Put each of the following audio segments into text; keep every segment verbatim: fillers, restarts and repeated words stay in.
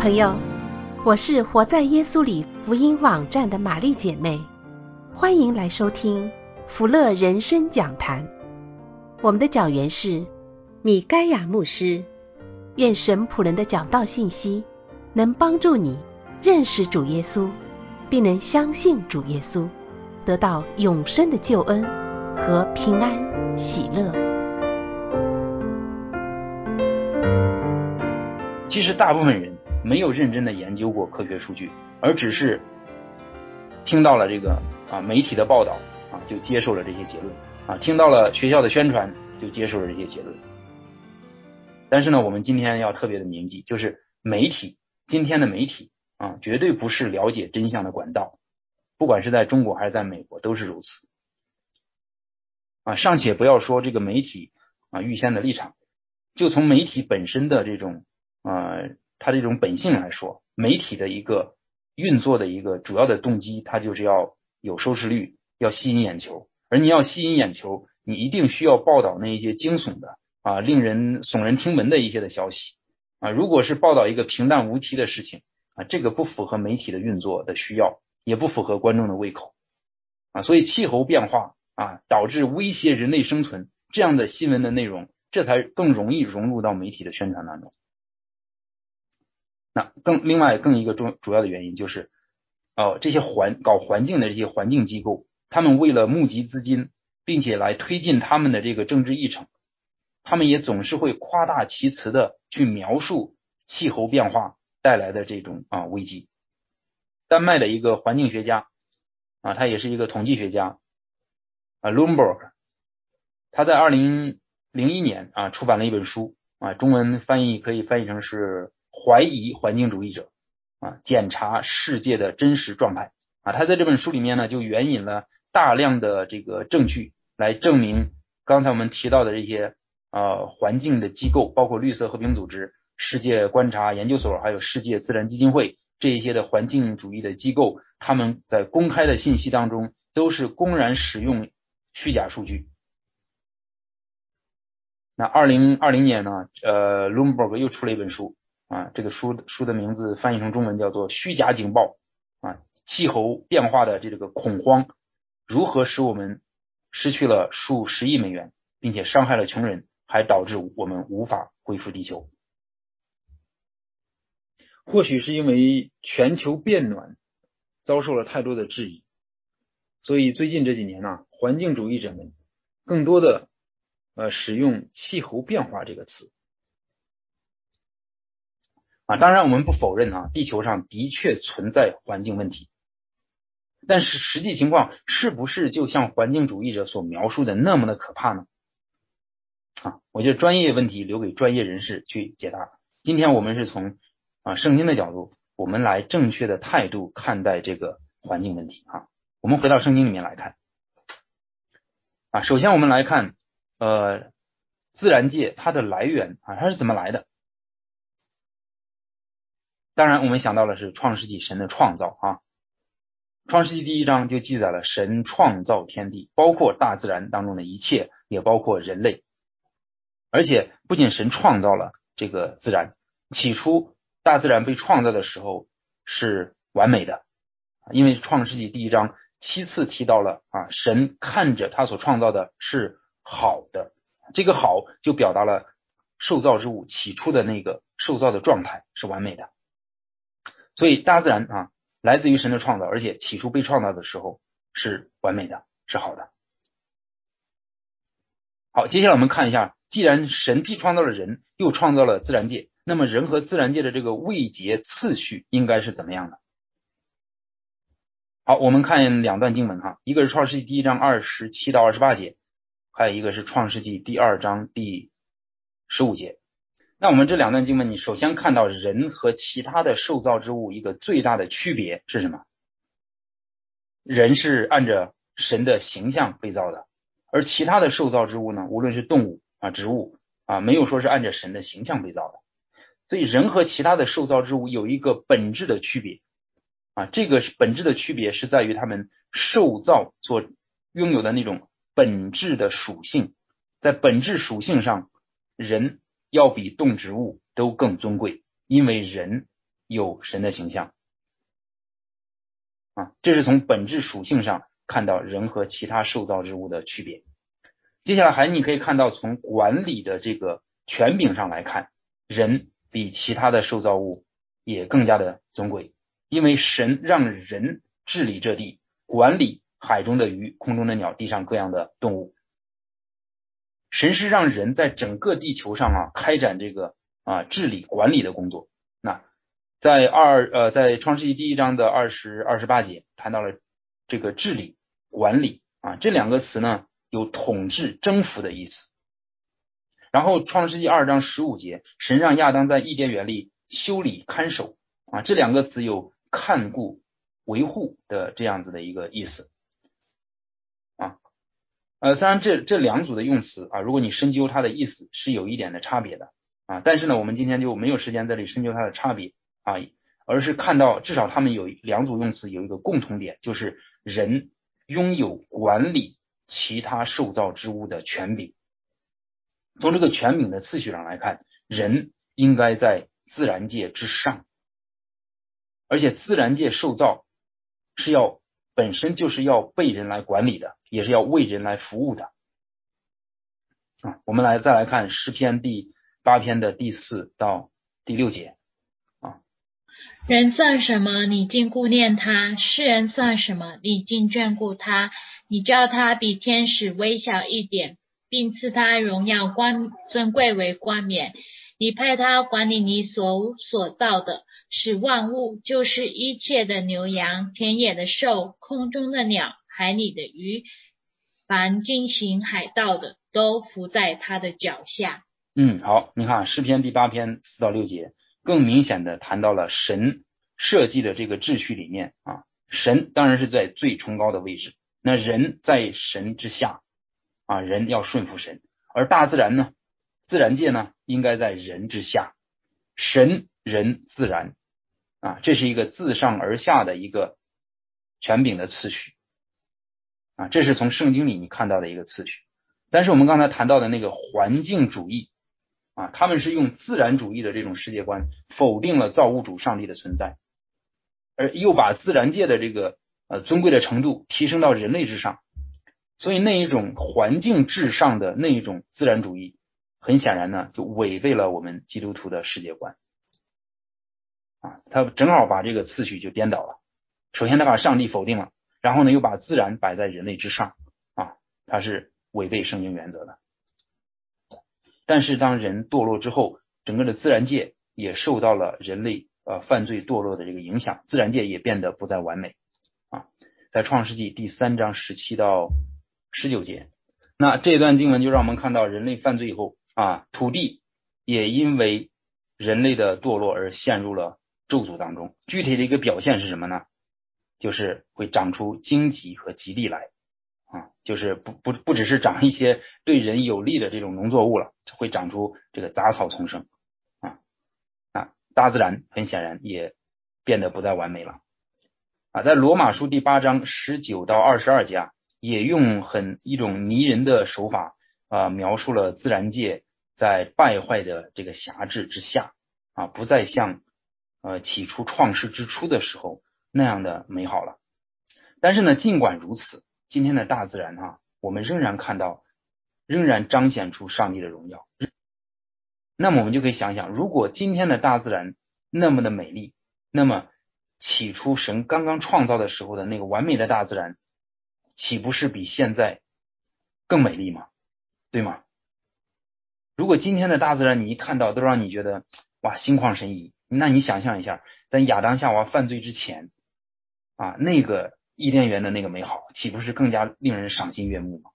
朋友，我是活在耶稣里福音网站的玛丽姐妹，欢迎来收听福乐人生讲坛。我们的讲员是米该亚牧师。愿神仆人的讲道信息能帮助你认识主耶稣，并能相信主耶稣，得到永生的救恩和平安喜乐。 其实大部分人没有认真的研究过科学数据，而只是听到了这个啊媒体的报道啊，就接受了这些结论啊，听到了学校的宣传就接受了这些结论。但是呢，我们今天要特别的铭记，就是媒体，今天的媒体啊，绝对不是了解真相的管道，不管是在中国还是在美国都是如此啊。尚且不要说这个媒体啊预先的立场，就从媒体本身的这种呃，它这种本性来说，媒体的一个运作的一个主要的动机，它就是要有收视率，要吸引眼球。而你要吸引眼球，你一定需要报道那一些惊悚的啊，令人耸人听闻的一些的消息啊。如果是报道一个平淡无奇的事情啊，这个不符合媒体的运作的需要，也不符合观众的胃口啊。所以气候变化啊，导致威胁人类生存这样的新闻的内容，这才更容易融入到媒体的宣传当中。那更另外更一个重主要的原因就是，哦，这些环搞环境的这些环境机构，他们为了募集资金，并且来推进他们的这个政治议程，他们也总是会夸大其词的去描述气候变化带来的这种啊危机。丹麦的一个环境学家啊，他也是一个统计学家啊 ，Lundborg， 他在二零零一年啊出版了一本书啊，中文翻译可以翻译成是怀疑环境主义者啊，检查世界的真实状态啊。他在这本书里面呢，就援引了大量的这个证据来证明刚才我们提到的这些呃环境的机构，包括绿色和平组织、世界观察研究所，还有世界自然基金会这一些的环境主义的机构，他们在公开的信息当中都是公然使用虚假数据。那二零二零年呢，呃 ，Lundborg 又出了一本书。啊，这个书书的名字翻译成中文叫做《虚假警报》啊，气候变化的这个恐慌如何使我们失去了数十亿美元，并且伤害了穷人，还导致我们无法恢复地球。或许是因为全球变暖遭受了太多的质疑，所以最近这几年呢、啊，环境主义者们更多的呃使用气候变化这个词。啊，当然我们不否认啊，地球上的确存在环境问题，但是实际情况是不是就像环境主义者所描述的那么的可怕呢？啊，我觉得专业问题留给专业人士去解答。今天我们是从啊圣经的角度，我们来正确的态度看待这个环境问题啊。我们回到圣经里面来看啊，首先我们来看呃自然界它的来源啊，它是怎么来的？当然我们想到的是创世纪神的创造啊，创世纪第一章就记载了神创造天地，包括大自然当中的一切，也包括人类。而且不仅神创造了这个自然，起初大自然被创造的时候是完美的，因为创世纪第一章七次提到了啊，神看着他所创造的是好的，这个好就表达了受造之物起初的那个受造的状态是完美的。所以大自然啊，来自于神的创造，而且起初被创造的时候是完美的，是好的。好，接下来我们看一下，既然神既创造了人，又创造了自然界，那么人和自然界的这个位阶次序应该是怎么样的？好，我们看两段经文哈，一个是创世纪第一章二十七到二十八节，还有一个是创世纪第二章第十五节。那我们这两段经文，你首先看到人和其他的受造之物一个最大的区别是什么？人是按着神的形象被造的，而其他的受造之物呢，无论是动物啊、植物啊，没有说是按着神的形象被造的。所以人和其他的受造之物有一个本质的区别啊，这个本质的区别是在于他们受造所拥有的那种本质的属性，在本质属性上，人要比动植物都更尊贵，因为人有神的形象啊，这是从本质属性上看到人和其他受造之物的区别。接下来还你可以看到，从管理的这个权柄上来看，人比其他的受造物也更加的尊贵，因为神让人治理这地，管理海中的鱼、空中的鸟、地上各样的动物。神是让人在整个地球上啊开展这个啊治理管理的工作。那在二呃在创世纪第一章的二十二十八节谈到了这个治理管理啊这两个词呢有统治征服的意思。然后创世纪二章十五节，神让亚当在伊甸园里修理看守啊这两个词有看顾维护的这样子的一个意思啊。呃，虽然这这两组的用词啊，如果你深究它的意思是有一点的差别的啊，但是呢，我们今天就没有时间在这里深究它的差别啊，而是看到至少他们有两组用词有一个共同点，就是人拥有管理其他受造之物的权柄。从这个权柄的次序上来看，人应该在自然界之上，而且自然界受造是要本身就是要被人来管理的，也是要为人来服务的啊。我们来再来看诗篇第八篇的第四到第六节啊。 人算什么，你竟顾念他；世人算什么，你竟眷顾他？你叫他比天使微小一点，并赐他荣耀冠尊贵为冠冕。你派他管理你所所造的，使万物，就是一切的牛羊、田野的兽、空中的鸟、海里的鱼，凡经行海道的，都伏在他的脚下。 嗯，好，你看诗篇第八篇四到六节，更明显的谈到了神设计的这个秩序里面啊，神当然是在最崇高的位置，那人在神之下啊，人要顺服神，而大自然呢，自然界呢，应该在人之下，神人自然啊，这是一个自上而下的一个权柄的次序啊，这是从圣经里你看到的一个次序。但是我们刚才谈到的那个环境主义啊，他们是用自然主义的这种世界观否定了造物主上帝的存在，而又把自然界的这个呃尊贵的程度提升到人类之上，所以那一种环境至上的那一种自然主义，很显然呢就违背了我们基督徒的世界观啊，他正好把这个次序就颠倒了。首先他把上帝否定了，然后呢又把自然摆在人类之上啊，他是违背圣经原则的。但是当人堕落之后，整个的自然界也受到了人类呃犯罪堕落的这个影响，自然界也变得不再完美啊。在创世纪第三章十七到十九节，那这段经文就让我们看到人类犯罪以后啊，土地也因为人类的堕落而陷入了咒诅当中。具体的一个表现是什么呢？就是会长出荆棘和棘地来。啊，就是不不不只是长一些对人有利的这种农作物了，会长出这个杂草丛生啊啊，大自然很显然也变得不再完美了啊。在罗马书第八章十九到二十二节啊，也用很一种拟人的手法啊，描述了自然界在败坏的这个辖制之下啊，不再像呃起初创世之初的时候那样的美好了。但是呢，尽管如此，今天的大自然哈、啊，我们仍然看到，仍然彰显出上帝的荣耀。那么我们就可以想想，如果今天的大自然那么的美丽，那么起初神刚刚创造的时候的那个完美的大自然，岂不是比现在更美丽吗？对吗？如果今天的大自然你一看到都让你觉得哇心旷神怡，那你想象一下，在亚当夏娃犯罪之前啊，那个伊甸园的那个美好，岂不是更加令人赏心悦目吗？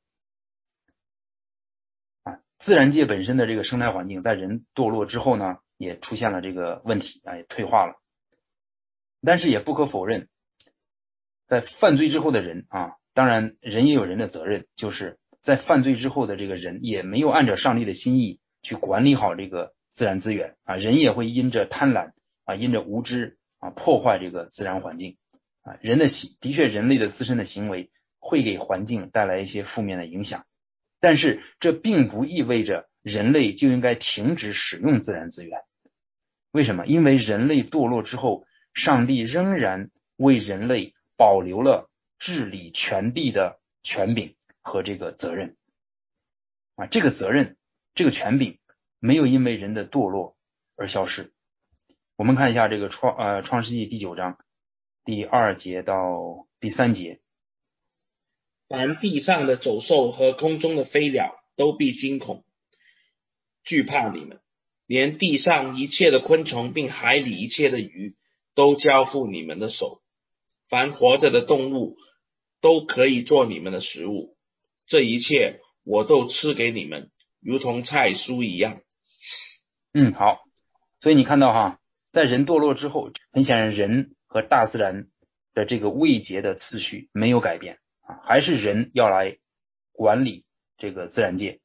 啊，自然界本身的这个生态环境，在人堕落之后呢，也出现了这个问题啊，也退化了。但是也不可否认，在犯罪之后的人啊，当然人也有人的责任，就是在犯罪之后的这个人也没有按照上帝的心意去管理好这个自然资源啊，人也会因着贪婪啊，因着无知啊，破坏这个自然环境啊。人的行的确，人类的自身的行为会给环境带来一些负面的影响，但是这并不意味着人类就应该停止使用自然资源为什么？因为人类堕落之后，上帝仍然为人类保留了治理全地的权柄和这个责任啊，这个责任，这个权柄没有因为人的堕落而消失。我们看一下这个创呃创世纪第九章第二节到第三节。 凡地上的走兽和空中的飞鸟都必惊恐惧怕你们，连地上一切的昆虫并海里一切的鱼都交付你们的手。凡活着的动物都可以做你们的食物，这一切我都赐给你们，如同菜蔬一样。 嗯，好。所以你看到哈，在人堕落之后，很显然人和大自然的这个位阶的次序没有改变啊，还是人要来管理这个自然界。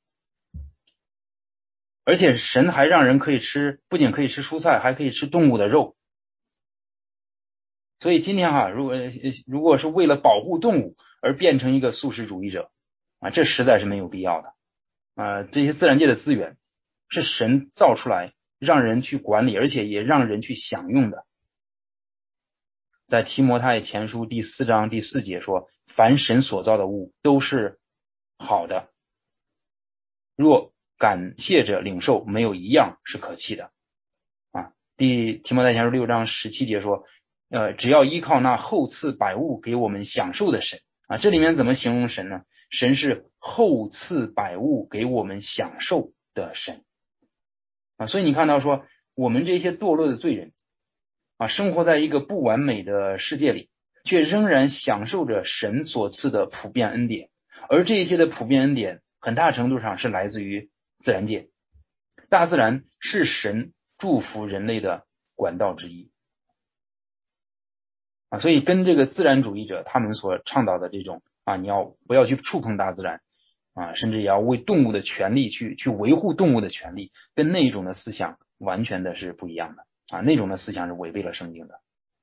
而且神还让人可以吃，不仅可以吃蔬菜，还可以吃动物的肉。所以今天哈，如果如果是为了保护动物而变成一个素食主义者啊，这实在是没有必要的啊。这些自然界的资源是神造出来让人去管理，而且也让人去享用的。在提摩太前书第四章第四节说，凡神所造的物都是好的，若感谢着领受，没有一样是可弃的啊。第提摩太前书六章十七节说，呃，只要依靠那厚赐百物给我们享受的神啊，这里面怎么形容神呢？神是厚赐百物给我们享受的神啊，所以你看到说，我们这些堕落的罪人啊，生活在一个不完美的世界里，却仍然享受着神所赐的普遍恩典，而这些的普遍恩典很大程度上是来自于自然界。大自然是神祝福人类的管道之一啊，所以跟这个自然主义者他们所倡导的这种啊，你要不要去触碰大自然啊，甚至也要为动物的权利去去维护动物的权利，跟那一种的思想完全的是不一样的啊，那种的思想是违背了圣经的。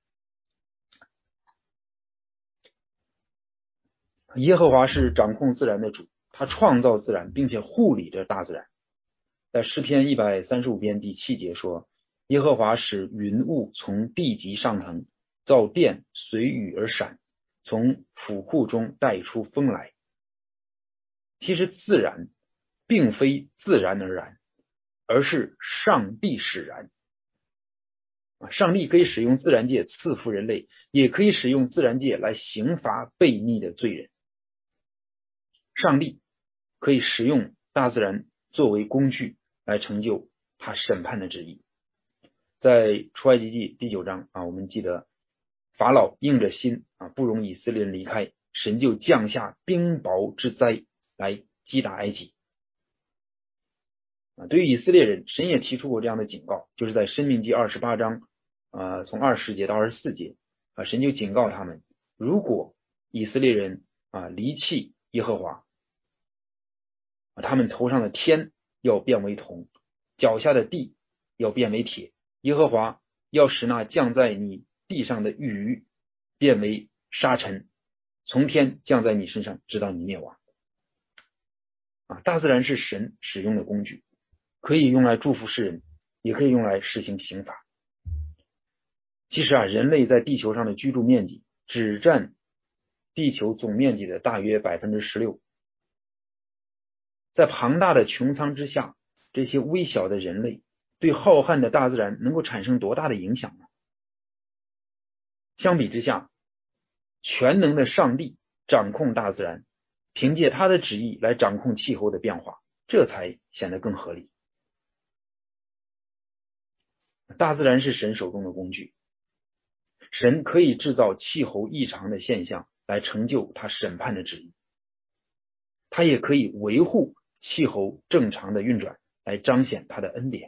耶和华是掌控自然的主，他创造自然，并且护理着大自然。在诗篇一百三十五篇第七节说，耶和华使云雾从地极上腾，造电随雨而闪，从府库中带出风来。其实自然并非自然而然，而是上帝使然。上帝可以使用自然界赐福人类，也可以使用自然界来刑罚悖逆的罪人。上帝可以使用大自然作为工具来成就他审判的旨意。在出埃及记第九章啊，我们记得法老硬着心啊，不容以色列人离开，神就降下冰雹之灾来击打埃及。啊，对于以色列人，神也提出过这样的警告，就是在申命记二十八章啊，从二十节到二十四节啊，神就警告他们，如果以色列人啊离弃耶和华，啊，他们头上的天要变为铜，脚下的地要变为铁，耶和华要使那降在你地上的雨变为沙尘，从天降在你身上，直到你灭亡。啊，大自然是神使用的工具，可以用来祝福世人，也可以用来实行刑罚。其实啊，人类在地球上的居住面积只占地球总面积的大约 百分之十六。 在庞大的穹苍之下，这些微小的人类对浩瀚的大自然能够产生多大的影响呢？相比之下，全能的上帝掌控大自然，凭借他的旨意来掌控气候的变化，这才显得更合理。大自然是神手中的工具，神可以制造气候异常的现象来成就他审判的旨意，他也可以维护气候正常的运转来彰显他的恩典。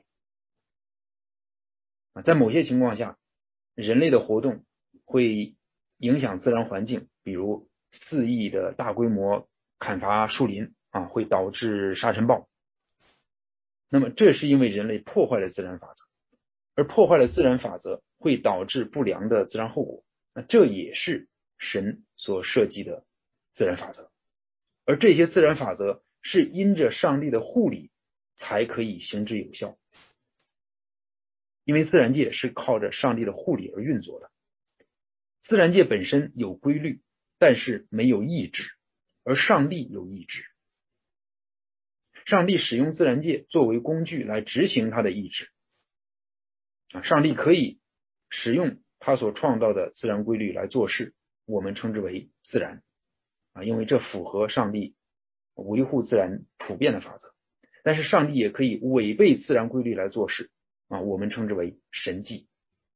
在某些情况下，人类的活动会影响自然环境，比如肆意的大规模砍伐树林啊，会导致沙尘暴。那么这是因为人类破坏了自然法则，而破坏了自然法则会导致不良的自然后果，那这也是神所设计的自然法则，而这些自然法则是因着上帝的护理才可以行之有效。 因为自然界是靠着上帝的护理而运作的。自然界本身有规律，但是没有意志，而上帝有意志。上帝使用自然界作为工具来执行他的意志。上帝可以使用他所创造的自然规律来做事，我们称之为自然，因为这符合上帝维护自然普遍的法则。但是上帝也可以违背自然规律来做事，我们称之为神迹。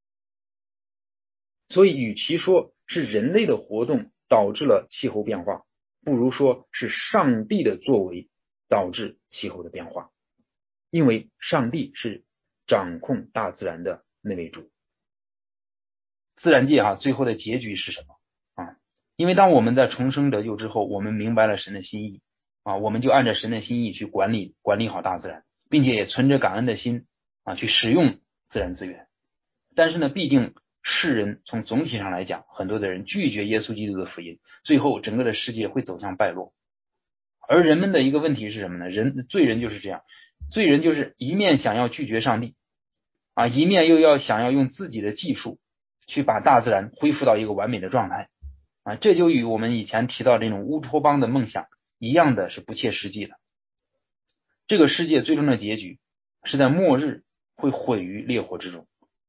所以与其说是人类的活动导致了气候变化，不如说是上帝的作为导致气候的变化，因为上帝是掌控大自然的那位主。自然界哈、啊，最后的结局是什么啊？因为当我们在重生得救之后，我们明白了神的心意啊，我们就按照神的心意去管理管理好大自然，并且也存着感恩的心啊去使用自然资源。但是呢，毕竟世人从总体上来讲，很多的人拒绝耶稣基督的福音，最后整个的世界会走向败落。而人们的一个问题是什么呢？人罪人就是这样，罪人就是一面想要拒绝上帝啊，一面又要想要用自己的技术去把大自然恢复到一个完美的状态啊，这就与我们以前提到这种乌托邦的梦想一样的是不切实际的。这个世界最终的结局是在末日会毁于烈火之中。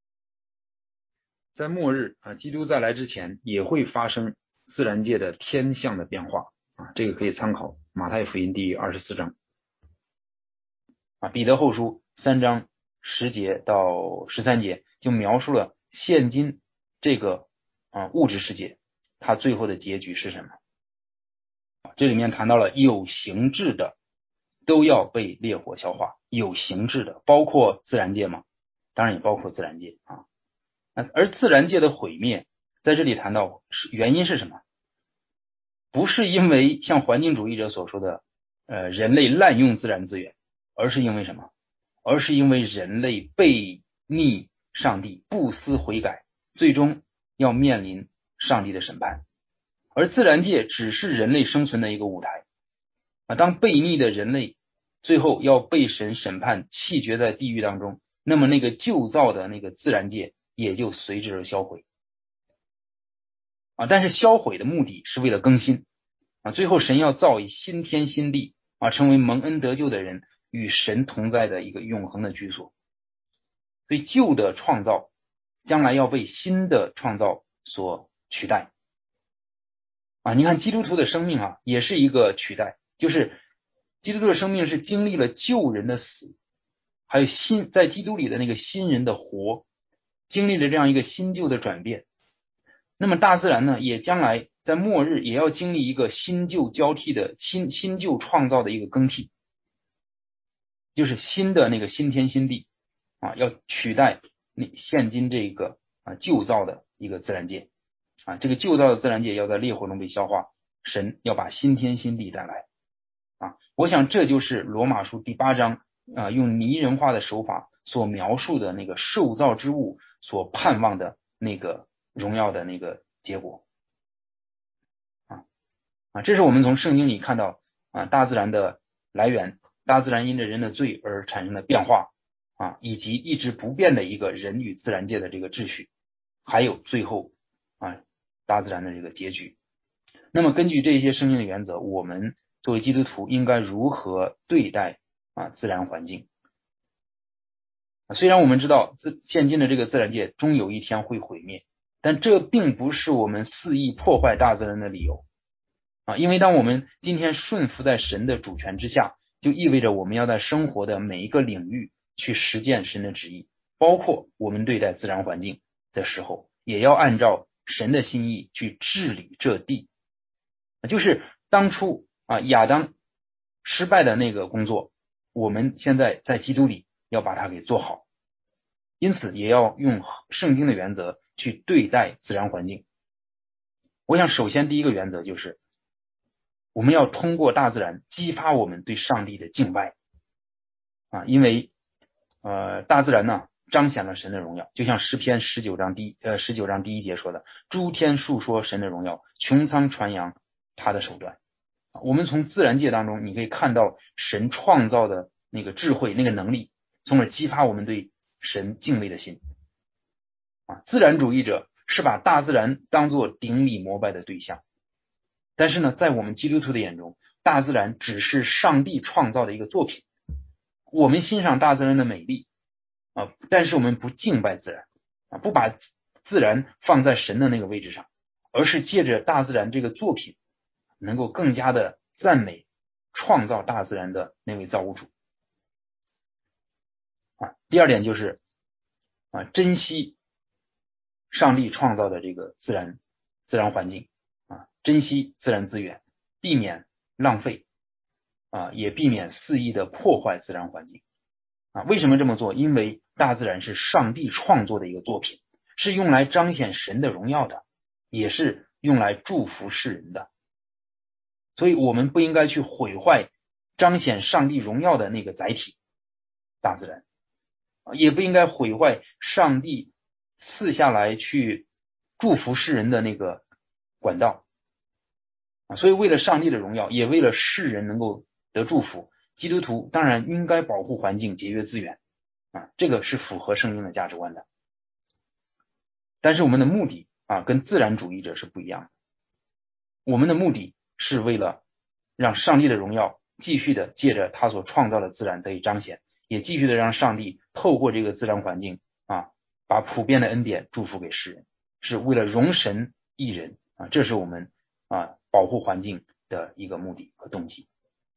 在末日啊，基督再来之前也会发生自然界的天象的变化啊，这个可以参考马太福音第二十四章啊，彼得后书三章十节到十三节就描述了现今这个啊物质世界它最后的结局是什么。这里面谈到了有形质的都要被烈火消化，有形质的包括自然界吗？当然也包括自然界啊。而自然界的毁灭在这里谈到原因是什么？不是因为像环境主义者所说的呃人类滥用自然资源，而是因为什么？而是因为人类背逆上帝，不思悔改，最终要面临上帝的审判。而自然界只是人类生存的一个舞台啊，当背逆的人类最后要被神审判，弃绝在地狱当中，那么那个旧造的那个自然界也就随之而销毁啊。但是销毁的目的是为了更新啊，最后神要造一新天新地啊，成为蒙恩得救的人与神同在的一个永恒的居所。所以旧的创造将来要被新的创造所取代啊。你看基督徒的生命啊，也是一个取代，就是基督徒的生命是经历了旧人的死，还有新在基督里的那个新人的活，经历了这样一个新旧的转变。那么大自然呢，也将来在末日也要经历一个新旧交替的新新旧创造的一个更替，就是新的那个新天新地啊，要取代你现今这个啊旧造的一个自然界啊，这个旧造的自然界要在烈火中被消化，神要把新天新地带来啊。我想这就是罗马书第八章啊用拟人化的手法所描述的那个受造之物所盼望的那个荣耀的那个结果啊啊，这是我们从圣经里看到啊大自然的来源，大自然因着人的罪而产生的变化啊，以及一直不变的一个人与自然界的这个秩序，还有最后啊大自然的这个结局。那么根据这些圣经的原则，我们作为基督徒应该如何对待啊自然环境？虽然我们知道自现今的这个自然界终有一天会毁灭，但这并不是我们肆意破坏大自然的理由啊！因为当我们今天顺服在神的主权之下，就意味着我们要在生活的每一个领域去实践神的旨意，包括我们对待自然环境的时候，也要按照神的心意去治理这地。就是当初啊亚当失败的那个工作，我们现在在基督里要把它给做好，因此也要用圣经的原则去对待自然环境。我想首先第一个原则就是我们要通过大自然激发我们对上帝的敬拜啊，因为呃大自然呢彰显了神的荣耀，就像诗篇十九章第呃十九章第一节说的，诸天述说神的荣耀，穹苍传扬他的手段。我们从自然界当中你可以看到神创造的那个智慧那个能力，从而激发我们对神敬畏的心啊。自然主义者是把大自然当作顶礼膜拜的对象，但是呢，在我们基督徒的眼中，大自然只是上帝创造的一个作品。我们欣赏大自然的美丽啊，但是我们不敬拜自然啊，不把自然放在神的那个位置上，而是借着大自然这个作品，能够更加的赞美创造大自然的那位造物主啊。第二点就是啊，珍惜上帝创造的这个自然自然环境啊，珍惜自然资源，避免浪费啊，也避免肆意的破坏自然环境啊。为什么这么做？因为大自然是上帝创作的一个作品，是用来彰显神的荣耀的，也是用来祝福世人的。所以我们不应该去毁坏彰显上帝荣耀的那个载体大自然，也不应该毁坏上帝赐下来去祝福世人的那个管道啊。所以为了上帝的荣耀，也为了世人能够得祝福，基督徒当然应该保护环境，节约资源啊，这个是符合圣经的价值观的。但是我们的目的啊，跟自然主义者是不一样的。我们的目的是为了让上帝的荣耀继续的借着他所创造的自然得以彰显，也继续的让上帝透过这个自然环境啊，把普遍的恩典祝福给世人，是为了荣神益人啊，这是我们啊保护环境的一个目的和动机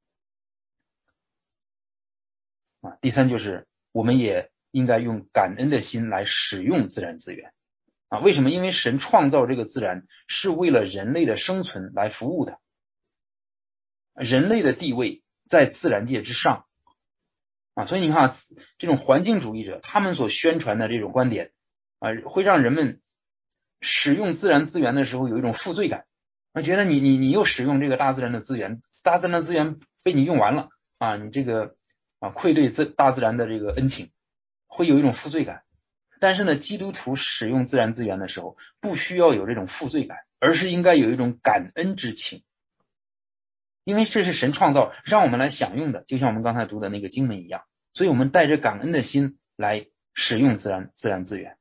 啊。第三就是我们也应该用感恩的心来使用自然资源啊。为什么？因为神创造这个自然是为了人类的生存来服务的，人类的地位在自然界之上啊。所以你看，这种环境主义者他们所宣传的这种观点啊，会让人们使用自然资源的时候有一种负罪感，啊，觉得你你你又使用这个大自然的资源，大自然的资源被你用完了啊，你这个啊愧对自大自然的这个恩情，会有一种负罪感。但是呢，基督徒使用自然资源的时候，不需要有这种负罪感，而是应该有一种感恩之情，因为这是神创造让我们来享用的，就像我们刚才读的那个经文一样，所以我们带着感恩的心来使用自然自然资源。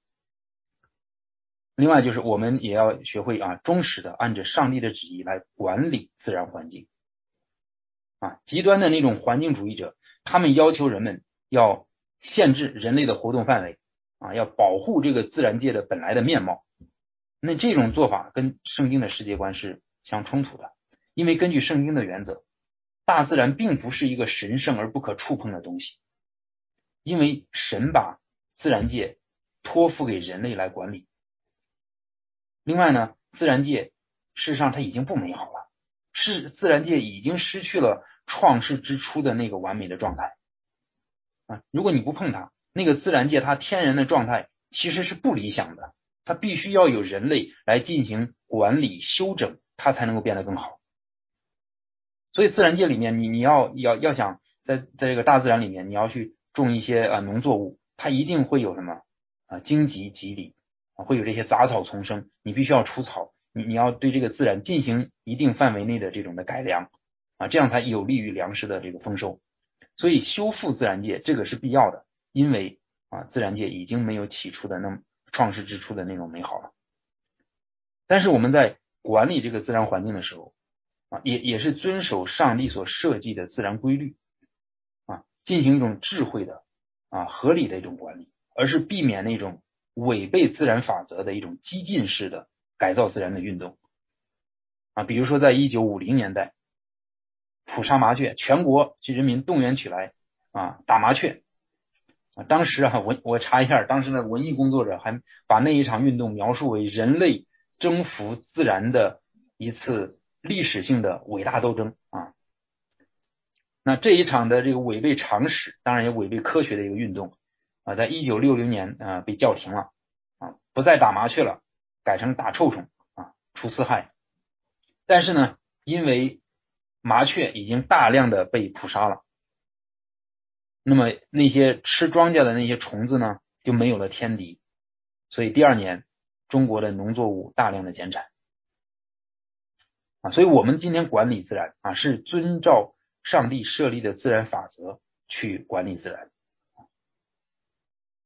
另外就是我们也要学会啊，忠实的按着上帝的旨意来管理自然环境啊。极端的那种环境主义者，他们要求人们要限制人类的活动范围啊，要保护这个自然界的本来的面貌。那这种做法跟圣经的世界观是相冲突的，因为根据圣经的原则，大自然并不是一个神圣而不可触碰的东西，因为神把自然界托付给人类来管理。另外呢，自然界事实上它已经不美好了，是自然界已经失去了创世之初的那个完美的状态啊。如果你不碰它，那个自然界它天然的状态其实是不理想的，它必须要有人类来进行管理修整，它才能够变得更好。所以自然界里面，你你要要要想在在这个大自然里面，你要去种一些啊农作物，它一定会有什么啊荆棘蒺藜啊，会有这些杂草丛生，你必须要除草，你你要对这个自然进行一定范围内的这种的改良啊，这样才有利于粮食的这个丰收。所以修复自然界这个是必要的，因为啊自然界已经没有起初的那么创世之初的那种美好了。但是我们在管理这个自然环境的时候啊，也也是遵守上帝所设计的自然规律啊，进行一种智慧的啊合理的一种管理，而是避免那种违背自然法则的一种激进式的改造自然的运动啊。比如说在一九五零年代，捕杀麻雀，全国去人民动员起来啊打麻雀啊。当时啊，我我查一下，当时的文艺工作者还把那一场运动描述为人类征服自然的一次历史性的伟大斗争啊。那这一场的这个违背常识，当然也违背科学的一个运动啊，在一九六零年啊被叫停了啊，不再打麻雀了，改成打臭虫啊，除四害。但是呢，因为麻雀已经大量的被捕杀了，那么那些吃庄稼的那些虫子呢，就没有了天敌，所以第二年中国的农作物大量的减产啊。所以我们今天管理自然啊，是遵照上帝设立的自然法则去管理自然。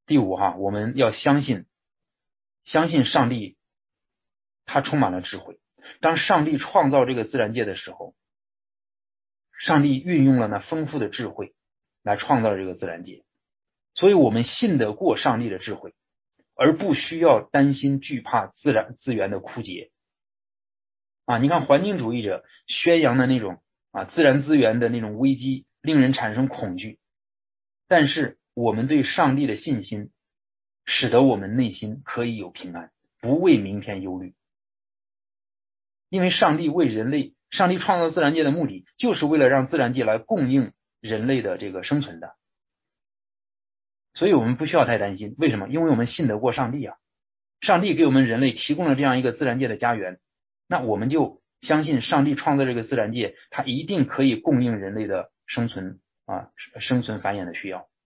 第五哈，我们要相信，相信上帝，他充满了智慧。当上帝创造这个自然界的时候，上帝运用了那丰富的智慧来创造这个自然界，所以我们信得过上帝的智慧，而不需要担心惧怕自然资源的枯竭。啊，你看环境主义者宣扬的那种啊自然资源的那种危机，令人产生恐惧。但是我们对上帝的信心，使得我们内心可以有平安，不为明天忧虑。因为上帝为人类，上帝创造自然界的目的，就是为了让自然界来供应人类的这个生存的。所以我们不需要太担心。为什么？因为我们信得过上帝啊，上帝给我们人类提供了这样一个自然界的家园，那我们就相信上帝创造这个自然界，它一定可以供应人类的生存啊，生存繁衍的需要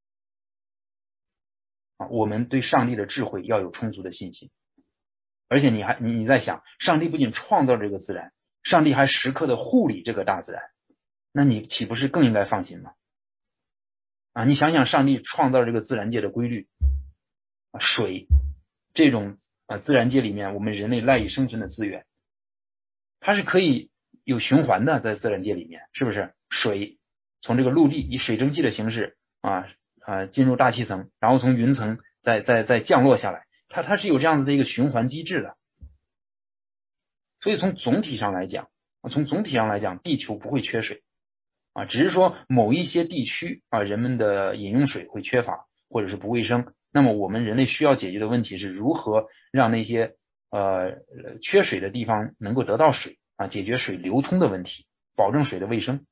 啊。我们对上帝的智慧要有充足的信心。而且你还你你在想，上帝不仅创造这个自然，上帝还时刻的护理这个大自然，那你岂不是更应该放心吗？啊，你想想上帝创造这个自然界的规律，啊，水这种啊自然界里面我们人类赖以生存的资源，它是可以有循环的，在自然界里面，是不是？水从这个陆地以水蒸气的形式啊啊进入大气层，然后从云层再再再降落下来，它它是有这样子的一个循环机制的。所以从总体上来讲，从总体上来讲，地球不会缺水啊，只是说某一些地区啊，人们的饮用水会缺乏或者是不卫生。那么我们人类需要解决的问题是如何让那些呃缺水的地方能够得到水啊，解决水流通的问题，保证水的卫生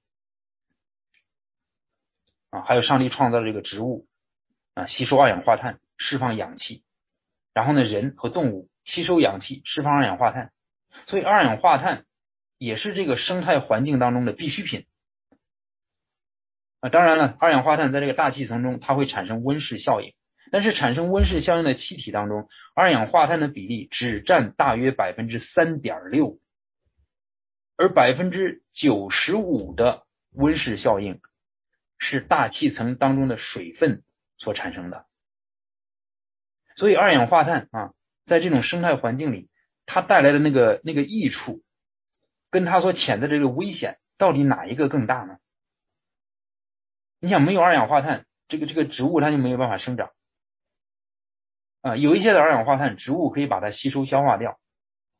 啊。还有上帝创造这个植物啊，吸收二氧化碳，释放氧气，然后呢，人和动物吸收氧气，释放二氧化碳。所以二氧化碳也是这个生态环境当中的必需品啊。当然了，二氧化碳在这个大气层中它会产生温室效应，但是产生温室效应的气体当中，二氧化碳的比例只占大约 百分之三点六， 而 百分之九十五 的温室效应是大气层当中的水分所产生的。所以二氧化碳啊，在这种生态环境里，它带来的那个那个益处，跟它所潜在的这个危险，到底哪一个更大呢？你想，没有二氧化碳，这个这个植物它就没有办法生长啊。有一些的二氧化碳，植物可以把它吸收消化掉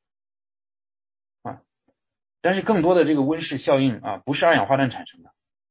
啊，但是更多的这个温室效应啊，不是二氧化碳产生的。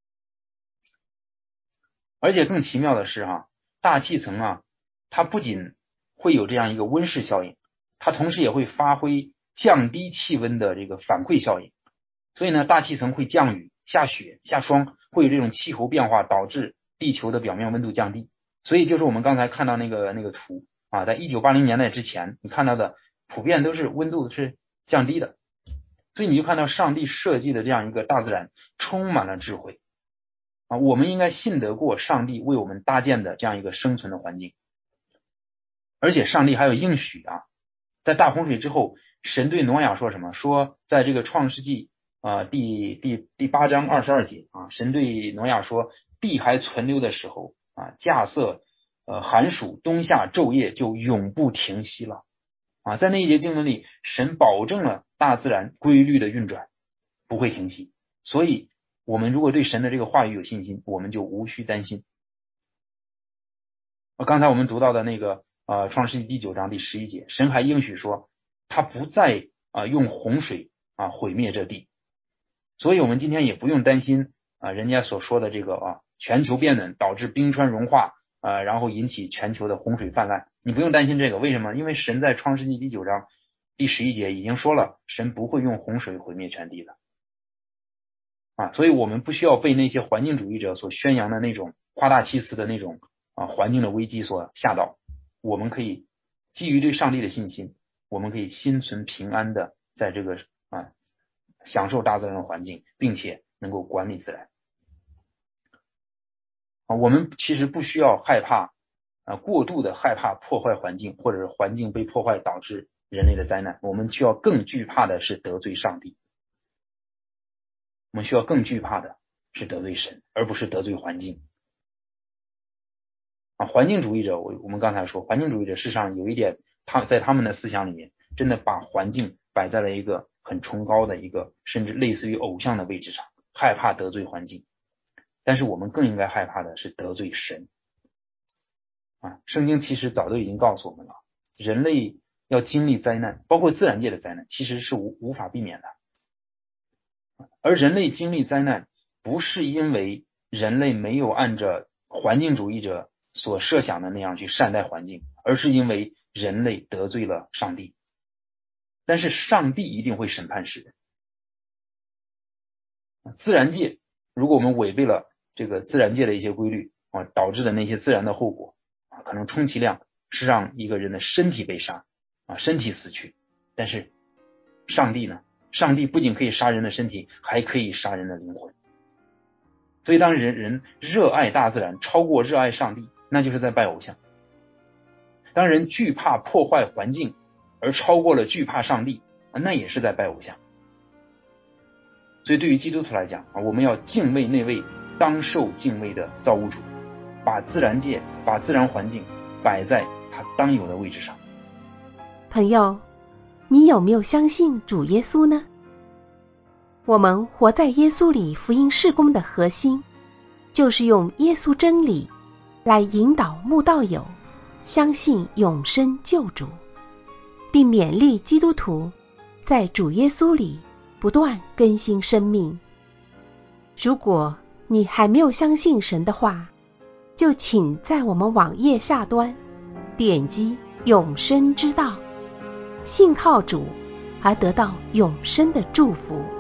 而且更奇妙的是哈、啊，大气层啊，它不仅会有这样一个温室效应，它同时也会发挥降低气温的这个反馈效应。所以呢，大气层会降雨、下雪、下霜，会有这种气候变化，导致地球的表面温度降低。所以就是我们刚才看到那个那个图啊，在一九八零年代之前，你看到的普遍都是温度是降低的。所以你就看到上帝设计的这样一个大自然充满了智慧啊，我们应该信得过上帝为我们搭建的这样一个生存的环境。而且上帝还有应许啊，在大洪水之后，神对挪亚说什么？说在这个创世纪啊、呃、第第第八章二十二节啊，神对挪亚说，地还存留的时候啊，稼穑呃寒暑冬夏昼夜就永不停息了啊。在那一节经文里，神保证了大自然规律的运转不会停息。所以我们如果对神的这个话语有信心，我们就无需担心。刚才我们读到的那个呃创世纪第九章第十一节，神还应许说他不再啊、呃、用洪水啊毁灭这地。所以我们今天也不用担心啊、呃、人家所说的这个啊全球变暖导致冰川融化啊、呃、然后引起全球的洪水泛滥，你不用担心这个。为什么？因为神在创世纪第九章第十一节已经说了，神不会用洪水毁灭全地的啊。所以我们不需要被那些环境主义者所宣扬的那种夸大其词的那种啊环境的危机所吓到。我们可以基于对上帝的信心，我们可以心存平安的在这个啊享受大自然的环境，并且能够管理自然啊。我们其实不需要害怕啊过度的害怕破坏环境，或者是环境被破坏导致人类的灾难。我们需要更惧怕的是得罪上帝，我们需要更惧怕的是得罪神，而不是得罪环境啊，环境主义者，我我们刚才说，环境主义者事实上有一点，他在他们的思想里面，真的把环境摆在了一个很崇高的一个，甚至类似于偶像的位置上，害怕得罪环境。但是我们更应该害怕的是得罪神。啊，圣经其实早都已经告诉我们了，人类要经历灾难，包括自然界的灾难，其实是无无法避免的。而人类经历灾难，不是因为人类没有按照环境主义者所设想的那样去善待环境，而是因为人类得罪了上帝。但是上帝一定会审判世人。自然界，如果我们违背了这个自然界的一些规律啊，导致的那些自然的后果啊，可能充其量是让一个人的身体被杀啊，身体死去。但是上帝呢？上帝不仅可以杀人的身体，还可以杀人的灵魂。所以当人人热爱大自然超过热爱上帝，那就是在拜偶像。当人惧怕破坏环境而超过了惧怕上帝，那也是在拜偶像。所以对于基督徒来讲，我们要敬畏那位当受敬畏的造物主，把自然界把自然环境摆在他当有的位置上。 朋友，你有没有相信主耶稣呢？我们活在耶稣里福音事工的核心，就是用耶稣真理来引导慕道友相信永生救主，并勉励基督徒在主耶稣里不断更新生命。如果你还没有相信神的话，就请在我们网页下端点击永生之道，信靠主而得到永生的祝福。